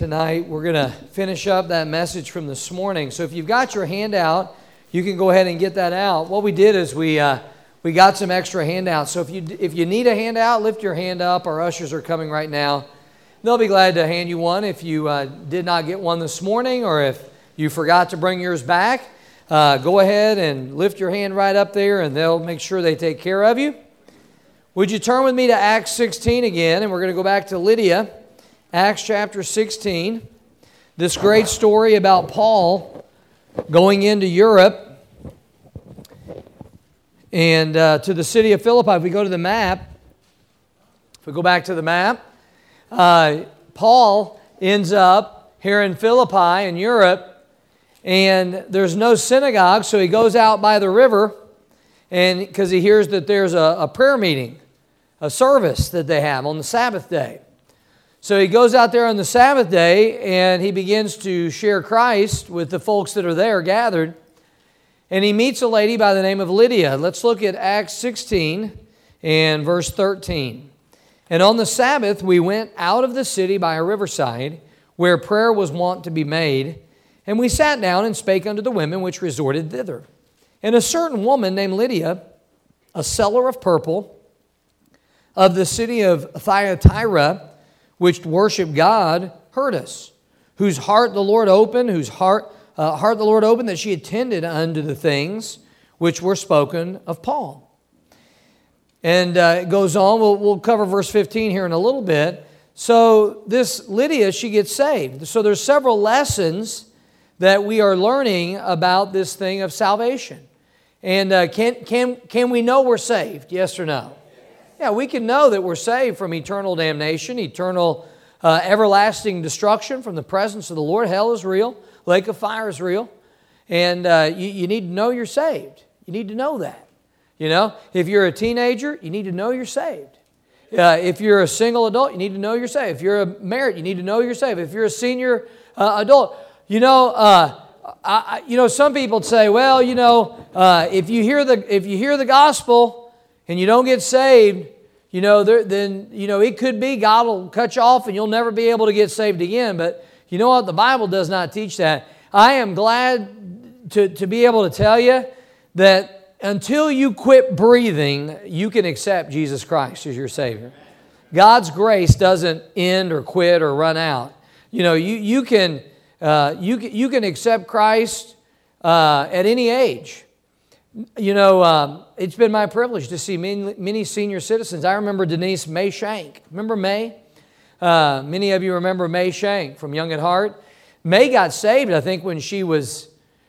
tonight. We're going to finish up that message from this morning. So if you've got your handout, you can go ahead and get that out. What we did is we got some extra handouts. So if you need a handout, lift your hand up. Our ushers are coming right now. They'll be glad to hand you one if you did not get one this morning, or if you forgot to bring yours back. Go ahead and lift your hand right up there, and they'll make sure they take care of you. Would you turn with me to Acts 16 again, and we're going to go back to Lydia. Acts chapter 16, this great story about Paul going into Europe and to the city of Philippi. If we go to the map, if we go back to the map, Paul ends up here in Philippi in Europe, and there's no synagogue, so he goes out by the river, and because he hears that there's a prayer meeting, a service that they have on the Sabbath day. So he goes out there on the Sabbath day and he begins to share Christ with the folks that are there gathered. And he meets a lady by the name of Lydia. Let's look at Acts 16 and verse 13. And on the Sabbath we went out of the city by a riverside where prayer was wont to be made. And we sat down and spake unto the women which resorted thither. And a certain woman named Lydia, a seller of purple, of the city of Thyatira, which worship God, heard us, whose heart the Lord opened, that she attended unto the things which were spoken of Paul. And it goes on. We'll cover verse 15 here in a little bit. So this Lydia, she gets saved. So there's several lessons that we are learning about this thing of salvation. And can we know we're saved? Yes or no? Yeah, we can know that we're saved from eternal damnation, eternal everlasting destruction from the presence of the Lord. Hell is real. Lake of fire is real. And you need to know you're saved. You need to know that. You know, if you're a teenager, you need to know you're saved. If you're a single adult, you need to know you're saved. If you're a married, you need to know you're saved. If you're a senior adult, some people say, well, if you hear the gospel and you don't get saved, then it could be God will cut you off and you'll never be able to get saved again. But you know what? The Bible does not teach that. I am glad to be able to tell you that until you quit breathing, you can accept Jesus Christ as your Savior. God's grace doesn't end or quit or run out. You can accept Christ at any age. It's been my privilege to see many senior citizens. I remember Denise May Shank. Remember May? Many of you remember May Shank from Young at Heart. May got saved, I think, when she was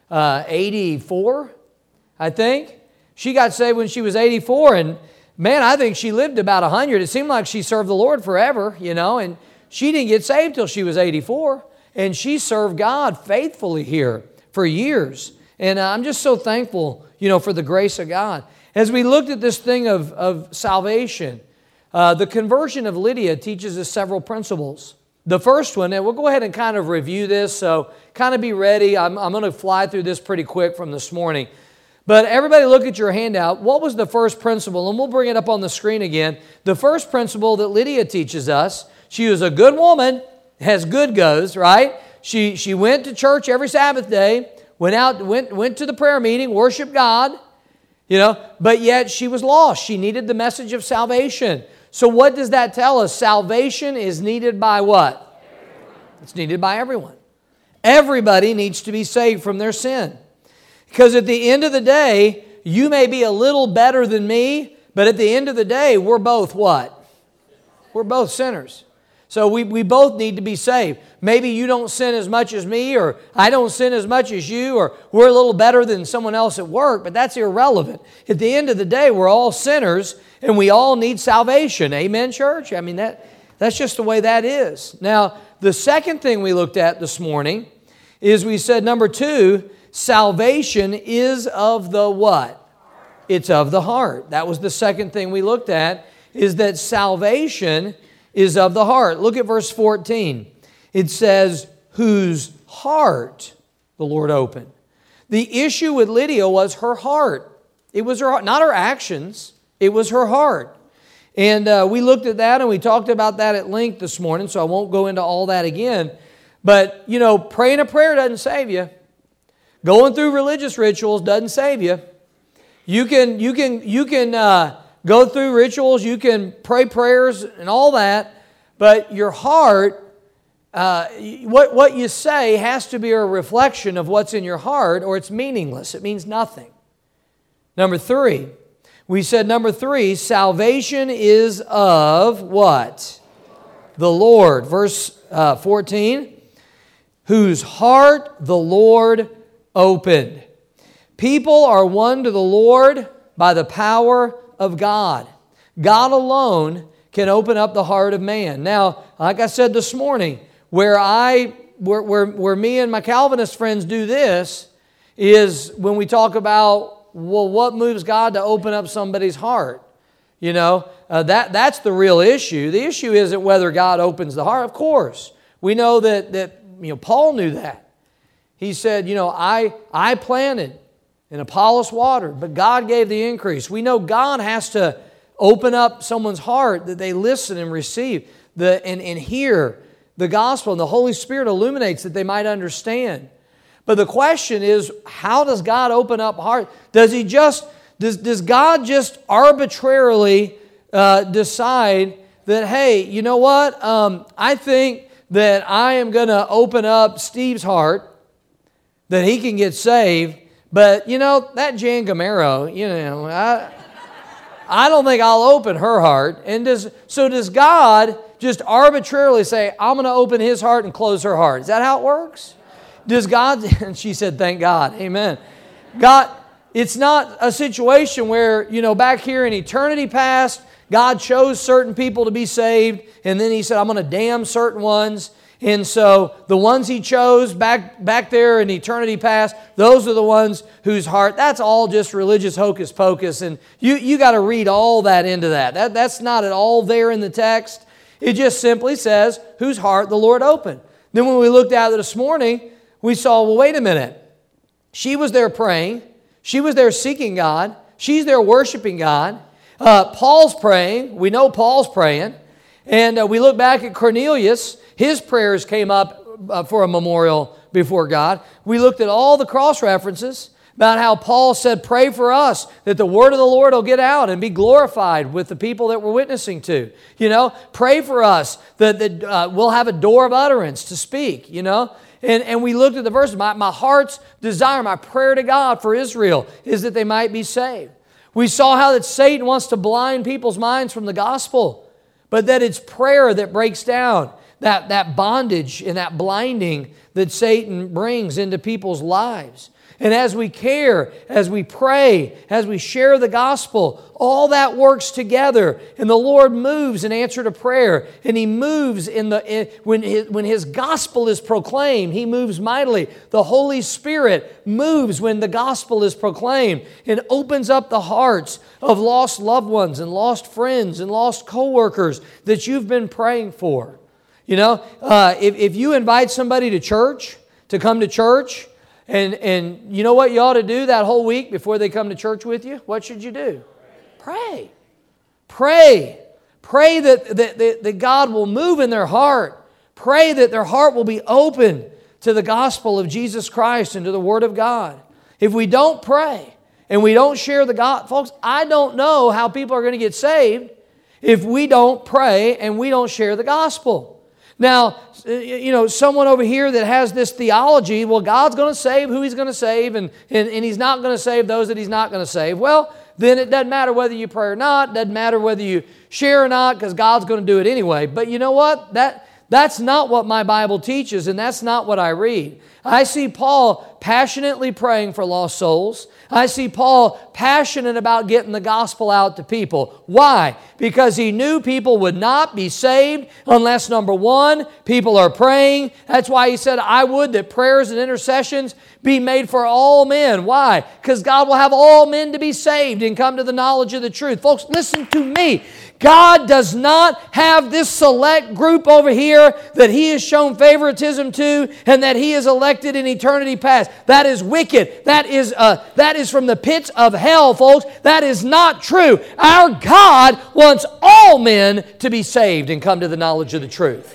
84, I think. She got saved when she was 84, and man, I think she lived about 100. It seemed like she served the Lord forever, and she didn't get saved till she was 84, and she served God faithfully here for years. And I'm just so thankful, for the grace of God. As we looked at this thing of salvation, the conversion of Lydia teaches us several principles. The first one, and we'll go ahead and kind of review this, so kind of be ready. I'm going to fly through this pretty quick from this morning. But everybody look at your handout. What was the first principle? And we'll bring it up on the screen again. The first principle that Lydia teaches us, she was a good woman, has good goes, right? She went to church every Sabbath day, went to the prayer meeting, worshiped God, but yet she was lost. She needed the message of salvation. So what does that tell us? Salvation is needed by what? It's needed by everyone. Everybody needs to be saved from their sin. Because at the end of the day, you may be a little better than me, but at the end of the day, we're both what? We're both sinners. So we both need to be saved. Maybe you don't sin as much as me, or I don't sin as much as you, or we're a little better than someone else at work, but that's irrelevant. At the end of the day, we're all sinners, and we all need salvation. Amen, church? I mean, that's just the way that is. Now, the second thing we looked at this morning is we said, number 2, salvation is of the what? It's of the heart. That was the second thing we looked at, is that salvation is of the heart. Look at verse 14. It says, whose heart the Lord opened. The issue with Lydia was her heart. It was her heart, not her actions. It was her heart. And we looked at that and we talked about that at length this morning, so I won't go into all that again. But, praying a prayer doesn't save you. Going through religious rituals doesn't save you. You can go through rituals, you can pray prayers and all that, but your heart, what you say has to be a reflection of what's in your heart, or it's meaningless. It means nothing. Number 3, salvation is of what? The Lord. Verse 14, whose heart the Lord opened. People are won to the Lord by the power of God. God alone can open up the heart of man. Now, like I said this morning, where me and my Calvinist friends do this is when we talk about, well, what moves God to open up somebody's heart? That's the real issue. The issue isn't whether God opens the heart. Of course, we know that Paul knew that. He said, I planted and Apollos watered, but God gave the increase. We know God has to open up someone's heart that they listen and receive and hear the gospel, and the Holy Spirit illuminates that they might understand. But the question is, how does God open up heart? Does God just arbitrarily decide that, hey, you know what? I think that I am going to open up Steve's heart, that he can get saved, but, that Jan Gamero, I don't think I'll open her heart. And does God just arbitrarily say, I'm going to open his heart and close her heart? Is that how it works? Does God, and she said, thank God, amen. God, it's not a situation where, back here in eternity past, God chose certain people to be saved, and then He said, I'm going to damn certain ones. And so the ones He chose back there in eternity past, those are the ones whose heart, that's all just religious hocus pocus. And you got to read all that into that. That's not at all there in the text. It just simply says, whose heart the Lord opened. Then when we looked at it this morning, we saw, well, wait a minute. She was there praying. She was there seeking God. She's there worshiping God. Paul's praying. We know Paul's praying. And we look back at Cornelius. His prayers came up for a memorial before God. We looked at all the cross references about how Paul said, pray for us that the word of the Lord will get out and be glorified with the people that we're witnessing to. Pray for us that we'll have a door of utterance to speak, And we looked at the verses. My heart's desire, my prayer to God for Israel is that they might be saved. We saw how that Satan wants to blind people's minds from the gospel, but that it's prayer that breaks down that bondage and that blinding that Satan brings into people's lives. And as we care, as we pray, as we share the gospel, all that works together. And the Lord moves in answer to prayer. And He moves when His gospel is proclaimed, He moves mightily. The Holy Spirit moves when the gospel is proclaimed and opens up the hearts of lost loved ones and lost friends and lost co-workers that you've been praying for. If you invite somebody to church, to come to church, and you know what you ought to do that whole week before they come to church with you? What should you do? Pray. Pray. Pray that God will move in their heart. Pray that their heart will be open to the gospel of Jesus Christ and to the Word of God. If we don't pray and we don't share the gospel, folks, I don't know how people are going to get saved if we don't pray and we don't share the gospel. Now, someone over here that has this theology, well, God's going to save who He's going to save, and He's not going to save those that He's not going to save. Well, then it doesn't matter whether you pray or not. It doesn't matter whether you share or not, because God's going to do it anyway. But you know what? That's not what my Bible teaches, and that's not what I read. I see Paul passionately praying for lost souls. I see Paul passionate about getting the gospel out to people. Why? Because he knew people would not be saved unless, number one, people are praying. That's why he said, I would that prayers and intercessions be made for all men. Why? Because God will have all men to be saved and come to the knowledge of the truth. Folks, listen to me. God does not have this select group over here that He has shown favoritism to and that He has elected in eternity past. That is wicked. That is from the pits of hell, folks. That is not true. Our God wants all men to be saved and come to the knowledge of the truth.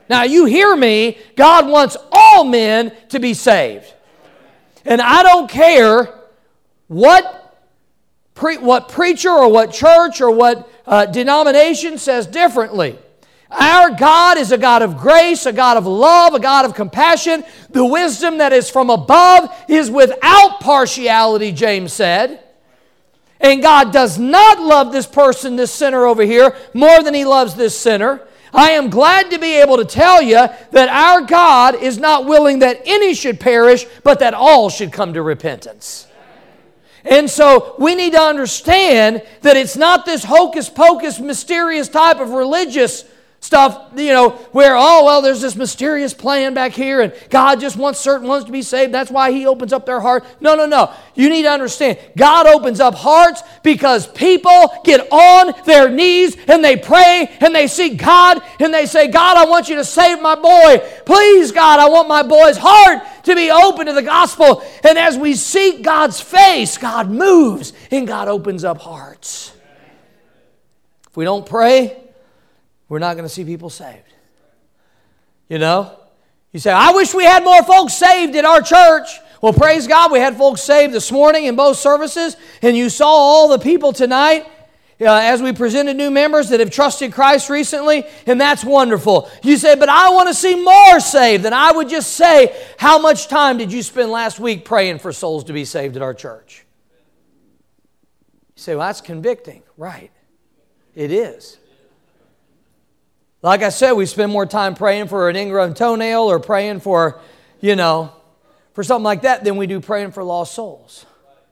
Now you hear me, God wants all men to be saved. And I don't care what preacher or what church or what denomination says differently. Our God is a God of grace, a God of love, a God of compassion. The wisdom that is from above is without partiality, James said. And God does not love this person, this sinner over here, more than He loves this sinner. I am glad to be able to tell you that our God is not willing that any should perish, but that all should come to repentance. And so we need to understand that it's not this hocus-pocus, mysterious type of religious stuff, where, there's this mysterious plan back here and God just wants certain ones to be saved. That's why He opens up their heart. No. You need to understand, God opens up hearts because people get on their knees and they pray and they seek God and they say, God, I want you to save my boy. Please, God, I want my boy's heart to be open to the gospel. And as we seek God's face, God moves and God opens up hearts. If we don't pray, we're not going to see people saved. You say, I wish we had more folks saved at our church. Well, praise God, we had folks saved this morning in both services, and you saw all the people tonight as we presented new members that have trusted Christ recently, and that's wonderful. You say, but I want to see more saved. And I would just say, how much time did you spend last week praying for souls to be saved at our church? You say, well, that's convicting. Right. It is. Like I said, we spend more time praying for an ingrown toenail or praying for, for something like that than we do praying for lost souls.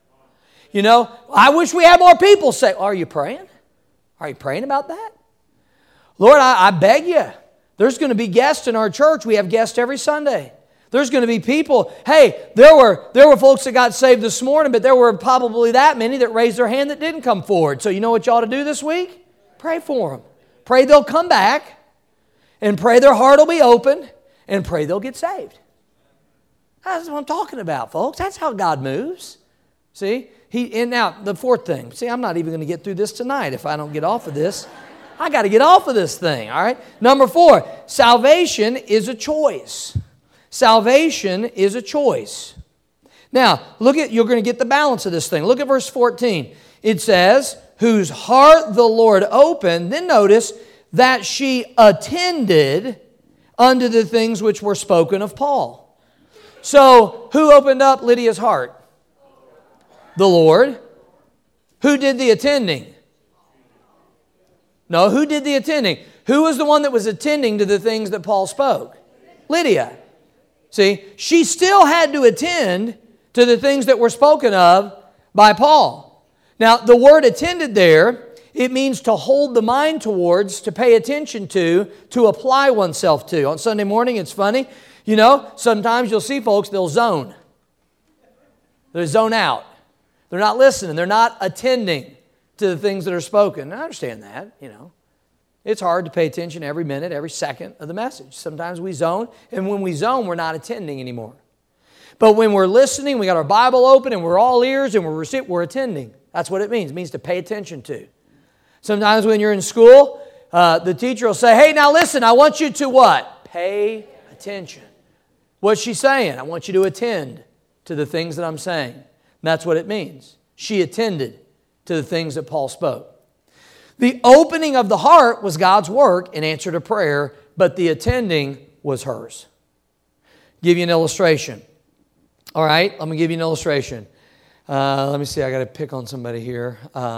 I wish we had more people say, are you praying? Are you praying about that? Lord, I beg you. There's going to be guests in our church. We have guests every Sunday. There's going to be people. Hey, there were folks that got saved this morning, but there were probably that many that raised their hand that didn't come forward. So you know what you ought to do this week? Pray for them. Pray they'll come back. And pray their heart will be open, and pray they'll get saved. That's what I'm talking about, folks. That's how God moves. See? And now, the fourth thing. See, I'm not even going to get through this tonight if I don't get off of this. I got to get off of this thing, all right? Number 4, salvation is a choice. Salvation is a choice. Now, you're going to get the balance of this thing. Look at verse 14. It says, whose heart the Lord opened. Then notice, that she attended unto the things which were spoken of Paul. So, who opened up Lydia's heart? The Lord. Who did the attending? No, who did the attending? Who was the one that was attending to the things that Paul spoke? Lydia. See, she still had to attend to the things that were spoken of by Paul. Now, the word attended there, it means to hold the mind towards, to pay attention to apply oneself to. On Sunday morning, it's funny. Sometimes you'll see folks, they'll zone. They'll zone out. They're not listening. They're not attending to the things that are spoken. I understand that, It's hard to pay attention every minute, every second of the message. Sometimes we zone, and when we zone, we're not attending anymore. But when we're listening, we got our Bible open, and we're all ears, and we're attending. That's what it means. It means to pay attention to. Sometimes when you're in school, the teacher will say, hey, now listen, I want you to what? Pay attention. What's she saying? I want you to attend to the things that I'm saying. And that's what it means. She attended to the things that Paul spoke. The opening of the heart was God's work in answer to prayer, but the attending was hers. Give you an illustration. All right, let me give you an illustration. Let me see, I got to pick on somebody here.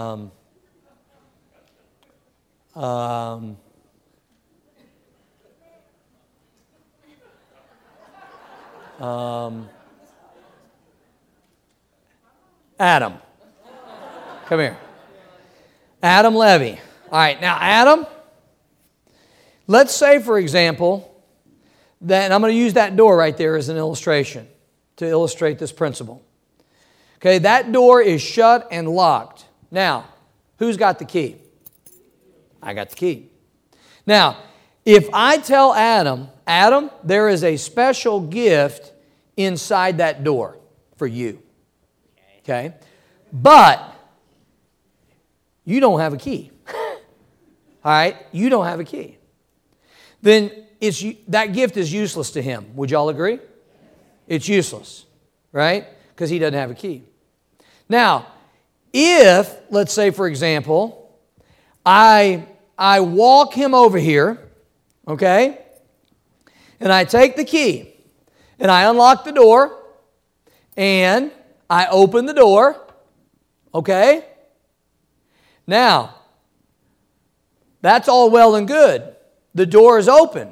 Adam. Come here. Adam Levy. All right, now Adam, let's say, for example, that, and I'm going to use that door right there as an illustration to illustrate this principle. Okay, that door is shut and locked. Now, who's got the key? I got the key. Now, if I tell Adam, there is a special gift inside that door for you. Okay? But you don't have a key. All right? You don't have a key. Then that gift is useless to him. Would y'all agree? It's useless, right? Because he doesn't have a key. Now, if, let's say, for example, I walk him over here, okay, and I take the key, and I unlock the door, and I open the door, okay? Now, that's all well and good. The door is open.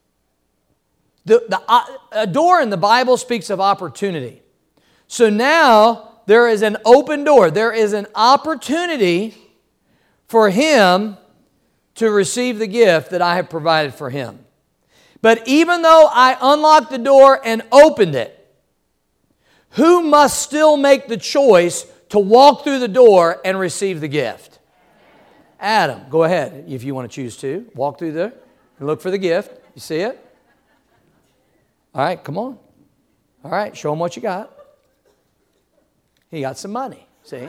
A door in the Bible speaks of opportunity. So now there is an open door. There is an opportunity for him to receive the gift that I have provided for him. But even though I unlocked the door and opened it, who must still make the choice to walk through the door and receive the gift? Adam. Go ahead if you want to choose to. Walk through there and look for the gift. You see it? All right, come on. All right, show him what you got. He got some money, see?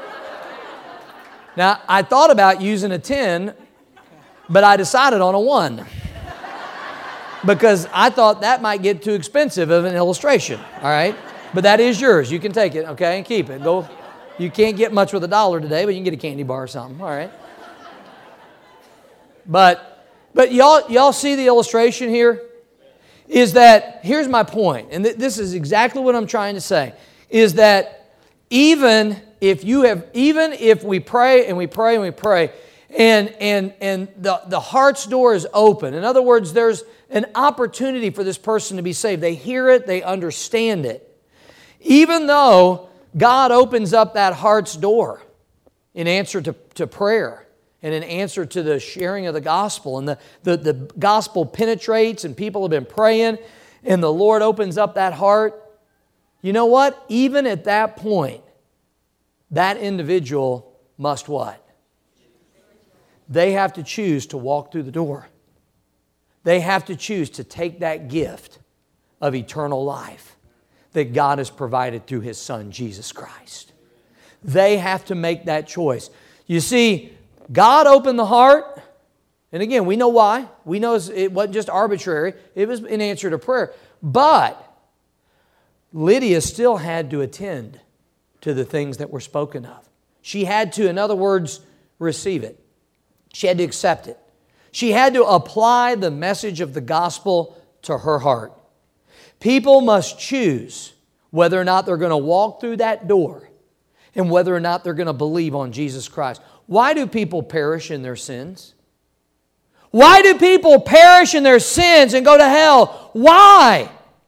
Now, I thought about using a 10, but I decided on a 1. Because I thought that might get too expensive of an illustration, all right? But that is yours. You can take it, okay, and keep it. Go. You can't get much with $1 today, but you can get a candy bar or something, all right? But y'all see the illustration here? Is that, here's my point, and this is exactly what I'm trying to say, is that even if we pray and we pray and we pray, and the heart's door is open. In other words, there's an opportunity for this person to be saved. They hear it, they understand it. Even though God opens up that heart's door in answer to prayer and in answer to the sharing of the gospel, and the gospel penetrates and people have been praying and the Lord opens up that heart, you know what? Even at that point, that individual must what? They have to choose to walk through the door. They have to choose to take that gift of eternal life that God has provided through His Son, Jesus Christ. They have to make that choice. You see, God opened the heart, and again, we know why. We know it wasn't just arbitrary. It was in answer to prayer. But Lydia still had to attend to the things that were spoken of. She had to, in other words, receive it. She had to accept it. She had to apply the message of the gospel to her heart. People must choose whether or not they're going to walk through that door and whether or not they're going to believe on Jesus Christ. Why do people perish in their sins? Why do people perish in their sins and go to hell? Why?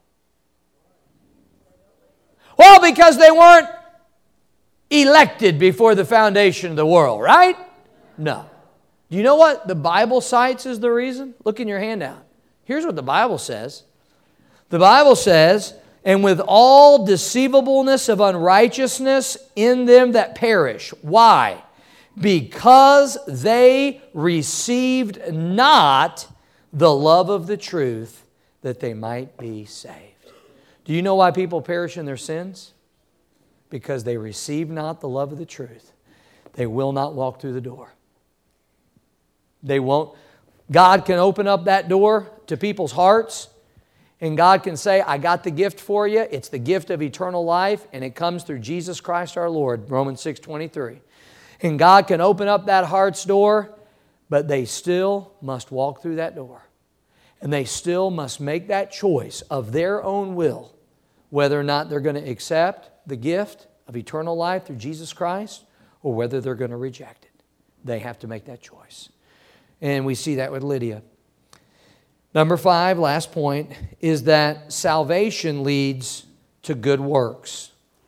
Well, because they weren't elected before the foundation of the world, right? No. Do you know what the Bible cites as the reason? Look in your handout. Here's what the Bible says. The Bible says, and with all deceivableness of unrighteousness in them that perish. Why? Because they received not the love of the truth that they might be saved. Do you know why people perish in their sins? Because they receive not the love of the truth. They will not walk through the door. They won't. God can open up that door to people's hearts, and God can say, I got the gift for you. It's the gift of eternal life, and it comes through Jesus Christ our Lord, Romans 6:23. And God can open up that heart's door, but they still must walk through that door. And they still must make that choice of their own will, whether or not they're going to accept the gift of eternal life through Jesus Christ, or whether they're going to reject it. They have to make that choice. And we see that with Lydia. Number 5, last point, is that salvation leads to good works.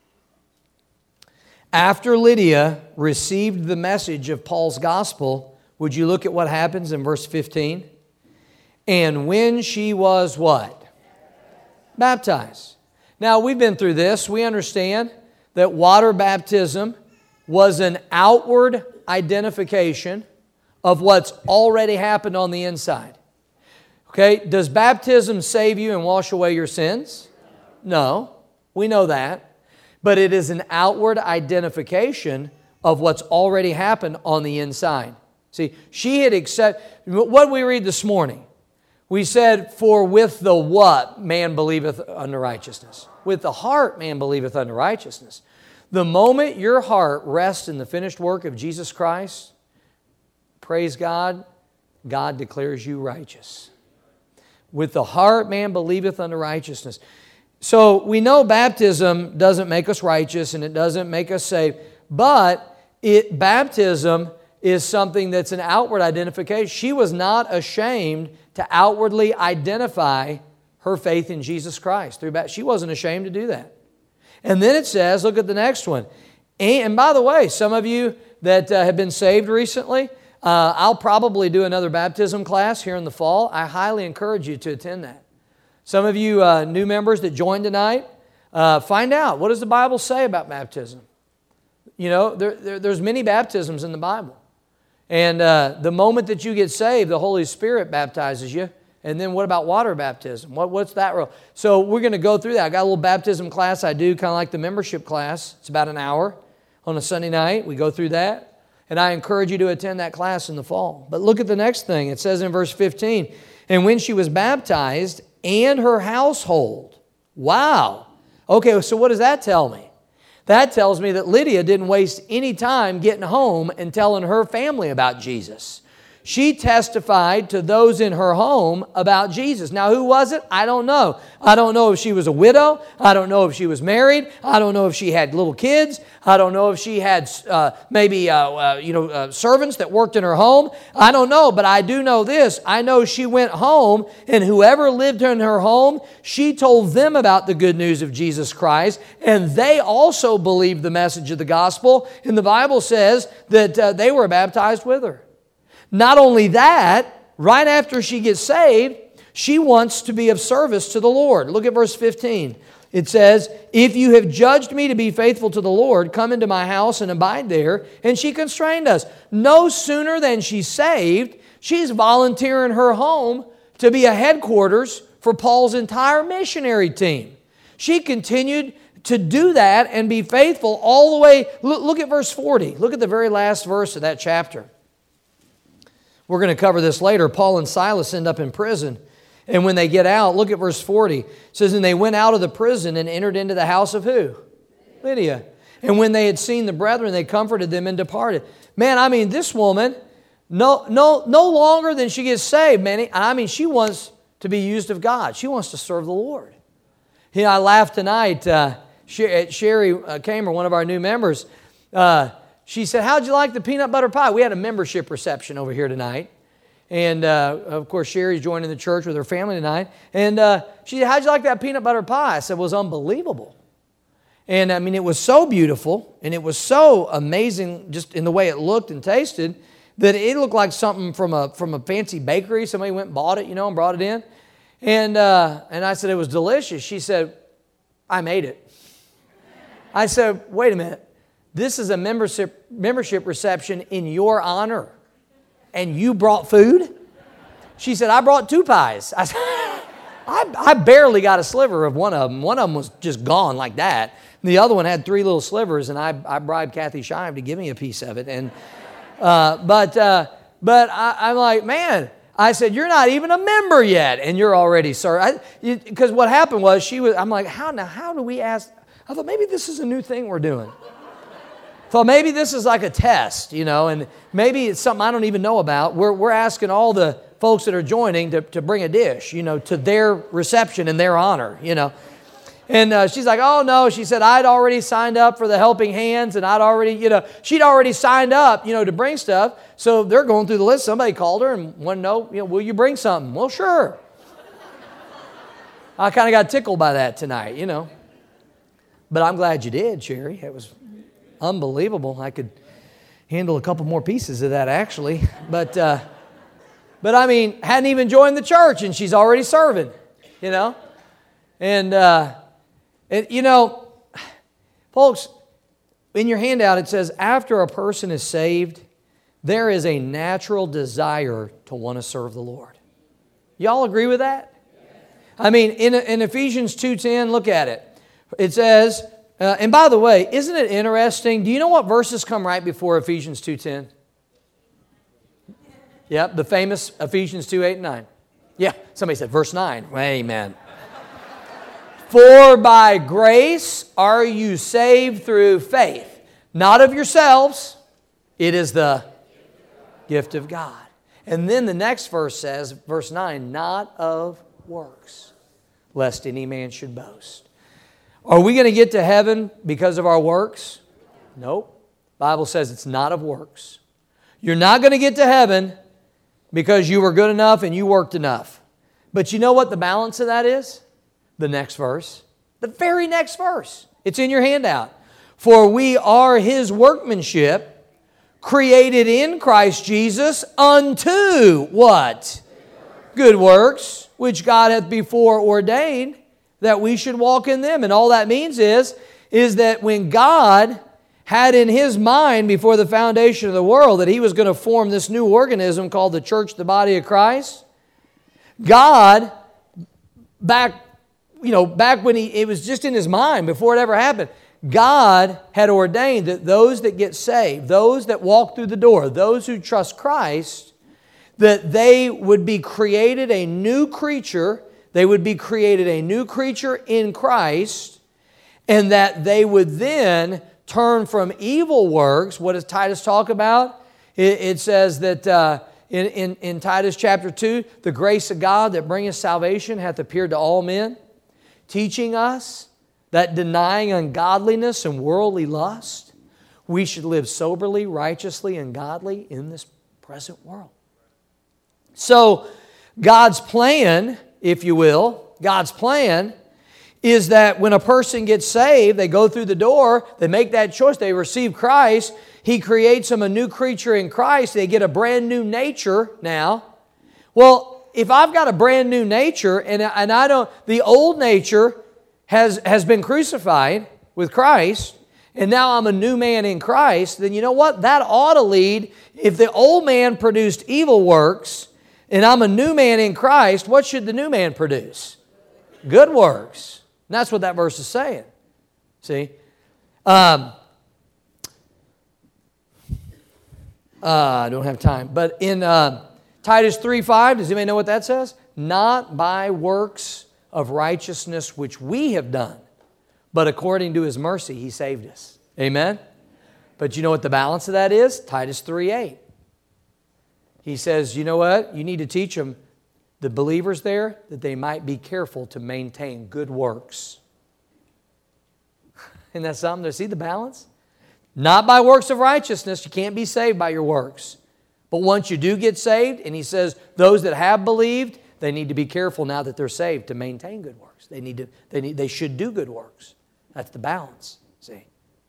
After Lydia received the message of Paul's gospel, would you look at what happens in verse 15? And when she was what? Baptized. Now, we've been through this. We understand that water baptism was an outward identification of what's already happened on the inside. Okay, does baptism save you and wash away your sins? No, we know that. But it is an outward identification of what's already happened on the inside. See, she had accepted, what we read this morning, We said, for with the what man believeth unto righteousness. With the heart man believeth unto righteousness. The moment your heart rests in the finished work of Jesus Christ, praise God, God declares you righteous. With the heart man believeth unto righteousness. So we know baptism doesn't make us righteous and it doesn't make us saved, but baptism is something that's an outward identification. She was not ashamed to outwardly identify her faith in Jesus Christ. She wasn't ashamed to do that. And then it says, look at the next one. And by the way, some of you that have been saved recently, I'll probably do another baptism class here in the fall. I highly encourage you to attend that. Some of you new members that joined tonight, find out, what does the Bible say about baptism? You know, there's many baptisms in the Bible. And the moment that you get saved, the Holy Spirit baptizes you. And then what about water baptism? What's that role? So we're going to go through that. I got a little baptism class I do, kind of like the membership class. It's about an hour on a Sunday night. We go through that. And I encourage you to attend that class in the fall. But look at the next thing. It says in verse 15, and when she was baptized and her household. Wow. Okay, so what does that tell me? That tells me that Lydia didn't waste any time getting home and telling her family about Jesus. She testified to those in her home about Jesus. Now, who was it? I don't know. I don't know if she was a widow. I don't know if she was married. I don't know if she had little kids. I don't know if she had servants that worked in her home. I don't know, but I do know this. I know she went home, and whoever lived in her home, she told them about the good news of Jesus Christ, and they also believed the message of the gospel. And the Bible says that they were baptized with her. Not only that, right after she gets saved, she wants to be of service to the Lord. Look at verse 15. It says, if you have judged me to be faithful to the Lord, come into my house and abide there. And she constrained us. No sooner than she's saved, she's volunteering her home to be a headquarters for Paul's entire missionary team. She continued to do that and be faithful all the way. Look at verse 40. Look at the very last verse of that chapter. We're going to cover this later. Paul and Silas end up in prison. And when they get out, look at verse 40. It says, and they went out of the prison and entered into the house of who? Lydia. And when they had seen the brethren, they comforted them and departed. Man, I mean, this woman, no longer than she gets saved, man. I mean, she wants to be used of God. She wants to serve the Lord. You know, I laughed tonight. Sherry Kamer, one of our new members, she said, how'd you like the peanut butter pie? We had a membership reception over here tonight. And, of course, Sherry's joining the church with her family tonight. And she said, how'd you like that peanut butter pie? I said, it was unbelievable. And, I mean, it was so beautiful, and it was so amazing just in the way it looked and tasted that it looked like something from a fancy bakery. Somebody went and bought it, and brought it in. And I said, it was delicious. She said, I made it. I said, wait a minute. This is a membership reception in your honor, and you brought food? She said, I brought 2 pies. I said, I barely got a sliver of one of them. One of them was just gone like that. The other one had 3 little slivers, and I bribed Kathy Shive to give me a piece of it. And but I'm like, man, I said, you're not even a member yet, and you're already served. Because what happened was I'm like, how do we ask? I thought maybe this is a new thing we're doing. Thought maybe this is like a test, and maybe it's something I don't even know about. We're asking all the folks that are joining to bring a dish, to their reception in their honor, And she's like, oh no, she said, I'd already signed up for the helping hands, and I'd already, she'd already signed up, to bring stuff. So they're going through the list. Somebody called her and wanted to know, will you bring something? Well, sure. I kind of got tickled by that tonight, But I'm glad you did, Sherry. It was unbelievable. I could handle a couple more pieces of that, actually. But I mean, hadn't even joined the church, and she's already serving, And folks, in your handout it says, after a person is saved, there is a natural desire to want to serve the Lord. Y'all agree with that? I mean, in Ephesians 2:10, look at it. It says, and by the way, isn't it interesting? Do you know what verses come right before Ephesians 2:10? Yep, the famous Ephesians 2:8 and 9. Yeah, somebody said verse 9. Amen. For by grace are you saved through faith, not of yourselves. It is the gift of God. And then the next verse says, verse 9, not of works, lest any man should boast. Are we going to get to heaven because of our works? Nope. The Bible says it's not of works. You're not going to get to heaven because you were good enough and you worked enough. But you know what the balance of that is? The next verse. The very next verse. It's in your handout. For we are His workmanship, created in Christ Jesus unto what? Good works, which God hath before ordained that we should walk in them. And all that means is that when God had in His mind before the foundation of the world that He was going to form this new organism called the church, the body of Christ, God, back when it was just in His mind before it ever happened, God had ordained that those that get saved, those that walk through the door, those who trust Christ, that they would be created a new creature. They would be created a new creature in Christ, and that they would then turn from evil works. What does Titus talk about? It says that in Titus chapter 2, the grace of God that bringeth salvation hath appeared to all men, teaching us that denying ungodliness and worldly lust, we should live soberly, righteously, and godly in this present world. So God's plan, if you will, God's plan is that when a person gets saved, they go through the door, they make that choice, they receive Christ, He creates them a new creature in Christ, they get a brand new nature now. Well, if I've got a brand new nature and I don't, the old nature has been crucified with Christ, and now I'm a new man in Christ, then you know what? That ought to lead, if the old man produced evil works, and I'm a new man in Christ, what should the new man produce? Good works. And that's what that verse is saying. See? I don't have time. But in Titus 3:5, does anybody know what that says? Not by works of righteousness which we have done, but according to His mercy He saved us. Amen? But you know what the balance of that is? Titus 3:8. He says, you know what? You need to teach them, the believers there, that they might be careful to maintain good works. Isn't that something to see the balance? Not by works of righteousness. You can't be saved by your works. But once you do get saved, and he says those that have believed, they need to be careful now that they're saved to maintain good works. They should do good works. That's the balance. See?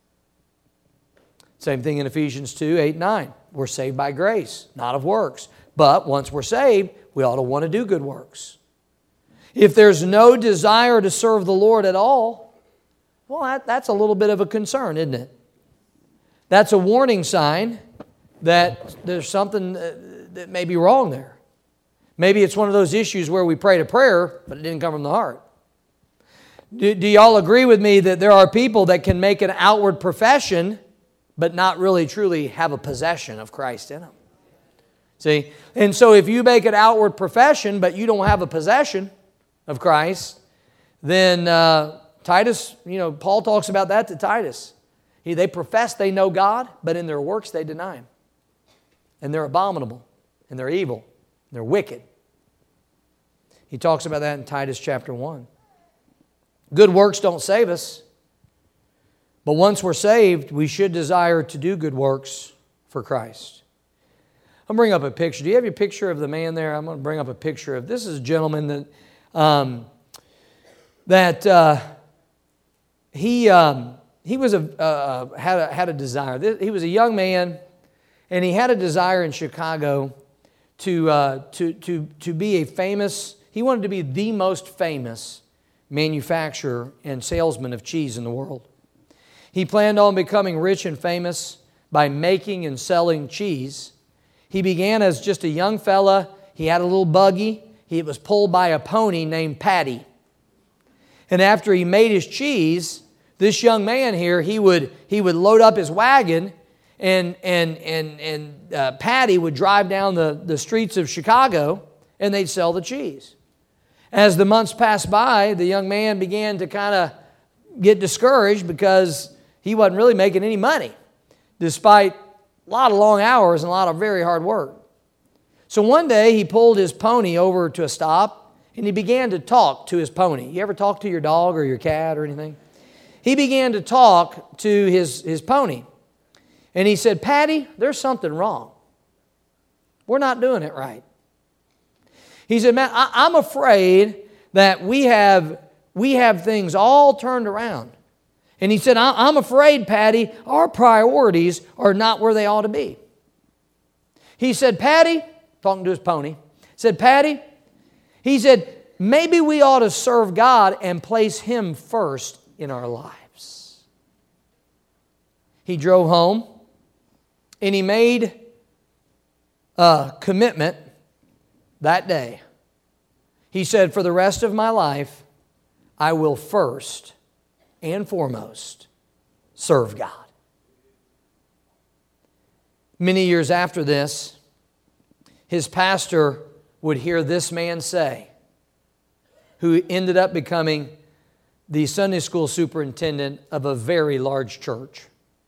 Same thing in Ephesians 2:8-9. We're saved by grace, not of works. But once we're saved, we ought to want to do good works. If there's no desire to serve the Lord at all, well, that's a little bit of a concern, isn't it? That's a warning sign that there's something that may be wrong there. Maybe it's one of those issues where we prayed a prayer, but it didn't come from the heart. Do y'all agree with me that there are people that can make an outward profession, but not really truly have a possession of Christ in them? See? And so if you make an outward profession, but you don't have a possession of Christ, then Titus, Paul talks about that to Titus. They profess they know God, but in their works they deny Him. And they're abominable, and they're evil, and they're wicked. He talks about that in Titus chapter 1. Good works don't save us. But once we're saved, we should desire to do good works for Christ. I'll bring up a picture. Do you have your picture of the man there? I'm going to bring up a picture of, this is a gentleman that he was had a desire. He was a young man, and he had a desire in Chicago to be a famous. He wanted to be the most famous manufacturer and salesman of cheese in the world. He planned on becoming rich and famous by making and selling cheese. He began as just a young fella. He had a little buggy. It was pulled by a pony named Patty. And after he made his cheese, this young man here, he would load up his wagon, and Patty would drive down the streets of Chicago, and they'd sell the cheese. As the months passed by, the young man began to kind of get discouraged because he wasn't really making any money, despite a lot of long hours and a lot of very hard work. So one day he pulled his pony over to a stop and he began to talk to his pony. You ever talk to your dog or your cat or anything? He began to talk to his pony. And he said, "Patty, there's something wrong. We're not doing it right." He said, "Man, I'm afraid that we have things all turned around." And he said, "I'm afraid, Patty, our priorities are not where they ought to be." He said, "Patty," talking to his pony, said, "Patty," he said, "maybe we ought to serve God and place Him first in our lives." He drove home and he made a commitment that day. He said, "For the rest of my life, I will first and foremost serve God." Many years after this, his pastor would hear this man say, who ended up becoming the Sunday school superintendent of a very large church.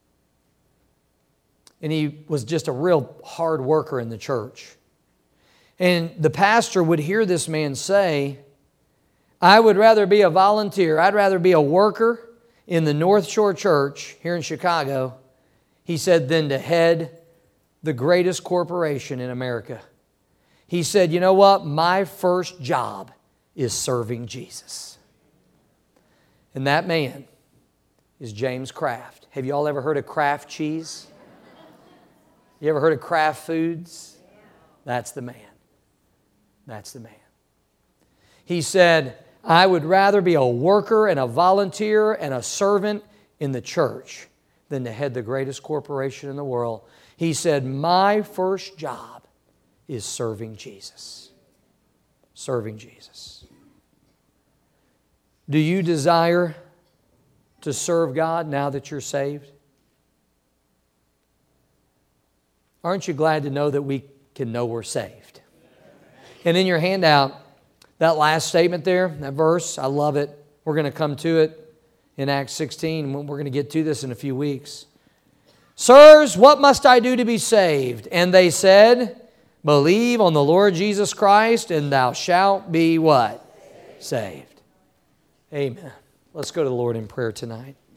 And he was just a real hard worker in the church. And the pastor would hear this man say, "I would rather be a volunteer. I'd rather be a worker in the North Shore Church here in Chicago," he said, "than to head the greatest corporation in America." He said, "You know what? My first job is serving Jesus." And that man is James Kraft. Have you all ever heard of Kraft cheese? You ever heard of Kraft Foods? That's the man. That's the man. He said, "I would rather be a worker and a volunteer and a servant in the church than to head the greatest corporation in the world." He said, "My first job is serving Jesus." Serving Jesus. Do you desire to serve God now that you're saved? Aren't you glad to know that we can know we're saved? And in your handout, that last statement there, that verse, I love it. We're going to come to it in Acts 16. We're going to get to this in a few weeks. "Sirs, what must I do to be saved?" And they said, "Believe on the Lord Jesus Christ, and thou shalt be" what? Saved. Amen. Let's go to the Lord in prayer tonight.